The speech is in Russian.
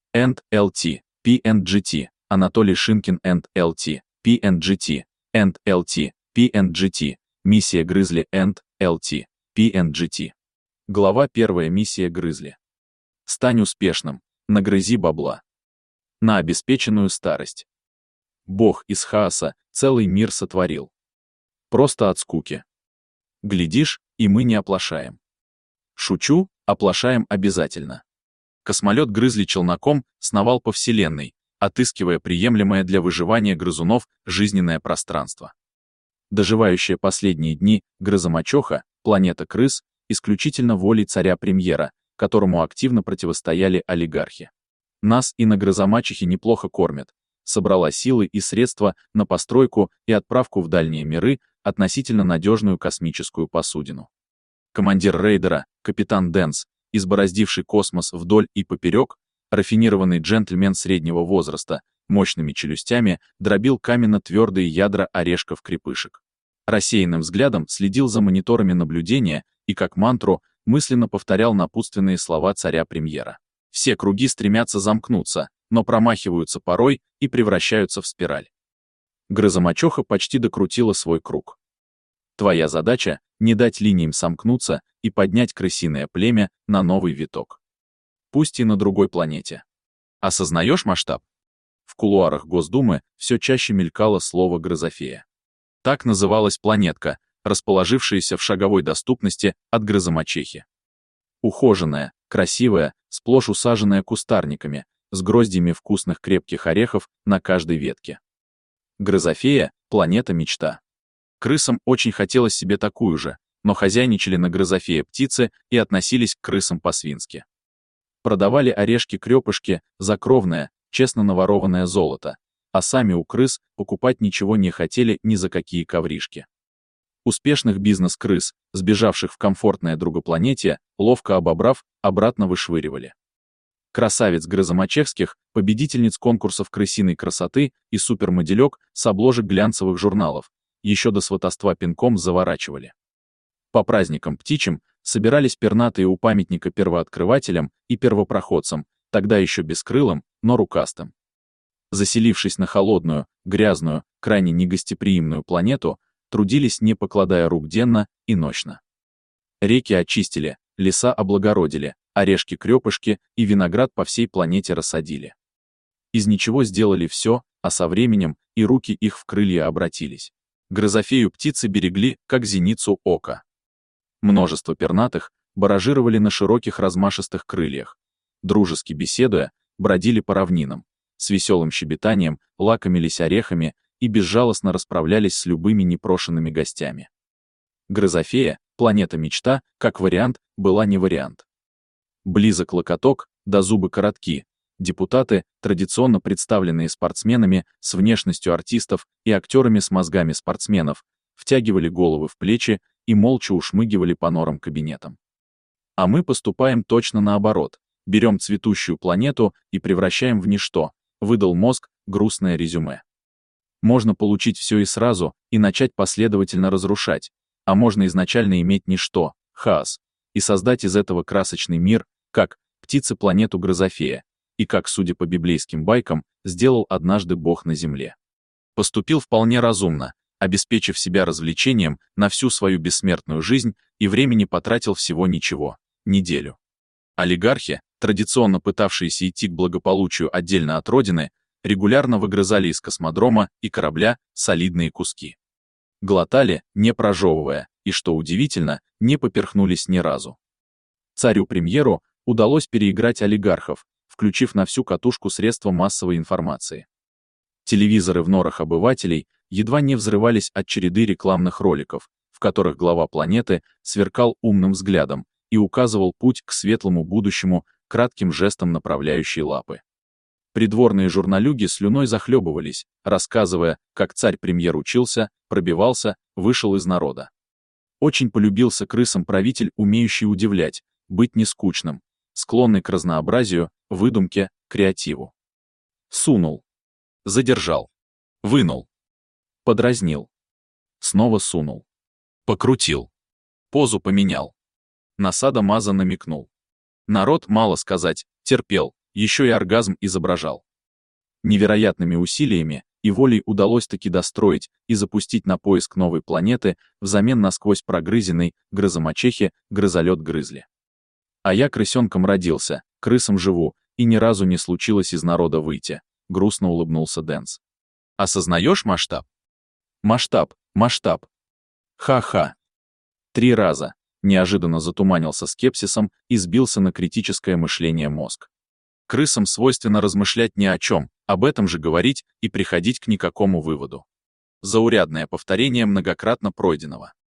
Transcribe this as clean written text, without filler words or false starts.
&LT, PNGT, Анатолий Шинкин &LT, PNGT, &LT, PNGT, миссия Грызли &LT, PNGT. Глава 1. Миссия Грызли. Стань успешным, нагрызи бабла. На обеспеченную старость. Бог из хаоса целый мир сотворил. Просто от скуки. Глядишь, и мы не оплошаем. Шучу, оплошаем обязательно. Космолет Грызли челноком сновал по Вселенной, отыскивая приемлемое для выживания грызунов жизненное пространство. Доживающая последние дни грызомачеха, планета крыс, исключительно волей царя-премьера, которому активно противостояли олигархи. Нас и на грызомачехе неплохо кормят. Собрала силы и средства на постройку и отправку в дальние миры относительно надежную космическую посудину. Командир рейдера, капитан Дэнс, избороздивший космос вдоль и поперек, рафинированный джентльмен среднего возраста, мощными челюстями дробил каменно-твердые ядра орешков-крепышек. Рассеянным взглядом следил за мониторами наблюдения и, как мантру, мысленно повторял напутственные слова царя-премьера. Все круги стремятся замкнуться, но промахиваются порой и превращаются в спираль. Грызомачеха почти докрутила свой круг. Твоя задача — не дать линиям сомкнуться и поднять крысиное племя на новый виток. Пусть и на другой планете. Осознаешь масштаб? В кулуарах Госдумы все чаще мелькало слово «грызофея». Так называлась планетка, расположившаяся в шаговой доступности от грызомачехи. Ухоженная, красивая, сплошь усаженная кустарниками, с гроздьями вкусных крепких орехов на каждой ветке. Грызофея — планета мечта. Крысам очень хотелось себе такую же, но хозяйничали на грызофея птицы и относились к крысам по-свински. Продавали орешки-крепышки за кровное, честно наворованное золото, а сами у крыс покупать ничего не хотели ни за какие ковришки. Успешных бизнес-крыс, сбежавших в комфортное другопланетие, ловко обобрав, обратно вышвыривали. Красавиц грызомачехских, победительниц конкурсов крысиной красоты и супермоделек с обложек глянцевых журналов, еще до сватовства пинком заворачивали. По праздникам птичьим собирались пернатые у памятника первооткрывателям и первопроходцам, тогда еще бескрылым, но рукастым. Заселившись на холодную, грязную, крайне негостеприимную планету, трудились, не покладая рук денно и нощно. Реки очистили, леса облагородили, орешки-крепышки и виноград по всей планете рассадили. Из ничего сделали все, а со временем и руки их в крылья обратились. Грызофею птицы берегли, как зеницу ока. Множество пернатых баражировали на широких размашистых крыльях. Дружески беседуя, бродили по равнинам, с веселым щебетанием лакомились орехами и безжалостно расправлялись с любыми непрошенными гостями. Грызофея, планета мечта, как вариант, была не вариант. Близок локоток, да зубы коротки. Депутаты, традиционно представленные спортсменами с внешностью артистов и актерами с мозгами спортсменов, втягивали головы в плечи и молча ушмыгивали по норам кабинетам. А мы поступаем точно наоборот. Берем цветущую планету и превращаем в ничто, выдал мозг грустное резюме. Можно получить все и сразу, и начать последовательно разрушать, а можно изначально иметь ничто, хаос, и создать из этого красочный мир, как птицы планету Грызофея, и как, судя по библейским байкам, сделал однажды Бог на земле. Поступил вполне разумно, обеспечив себя развлечением на всю свою бессмертную жизнь и времени потратил всего ничего, неделю. Олигархи, традиционно пытавшиеся идти к благополучию отдельно от родины, регулярно выгрызали из космодрома и корабля солидные куски. Глотали, не прожевывая, и, что удивительно, не поперхнулись ни разу. Царю-премьеру удалось переиграть олигархов, включив на всю катушку средства массовой информации. Телевизоры в норах обывателей едва не взрывались от череды рекламных роликов, в которых глава планеты сверкал умным взглядом и указывал путь к светлому будущему кратким жестом направляющей лапы. Придворные журналюги слюной захлебывались, рассказывая, как царь-премьер учился, пробивался, вышел из народа. Очень полюбился крысам правитель, умеющий удивлять, быть нескучным, склонный к разнообразию, выдумке, креативу. Сунул. Задержал. Вынул. Подразнил. Снова сунул. Покрутил. Позу поменял. На садомаза намекнул. Народ, мало сказать, терпел, Еще и оргазм изображал. Невероятными усилиями и волей удалось таки достроить и запустить на поиск новой планеты взамен насквозь прогрызенной грызомачехи грызолет Грызли. А я крысенком родился, крысом живу, и ни разу не случилось из народа выйти, грустно улыбнулся Дэнс. Осознаешь масштаб? Масштаб. Ха-ха. 3 раза. Неожиданно затуманился скепсисом и сбился на критическое мышление мозг. Крысам свойственно размышлять ни о чем, об этом же говорить и приходить к никакому выводу. Заурядное повторение многократно пройденного.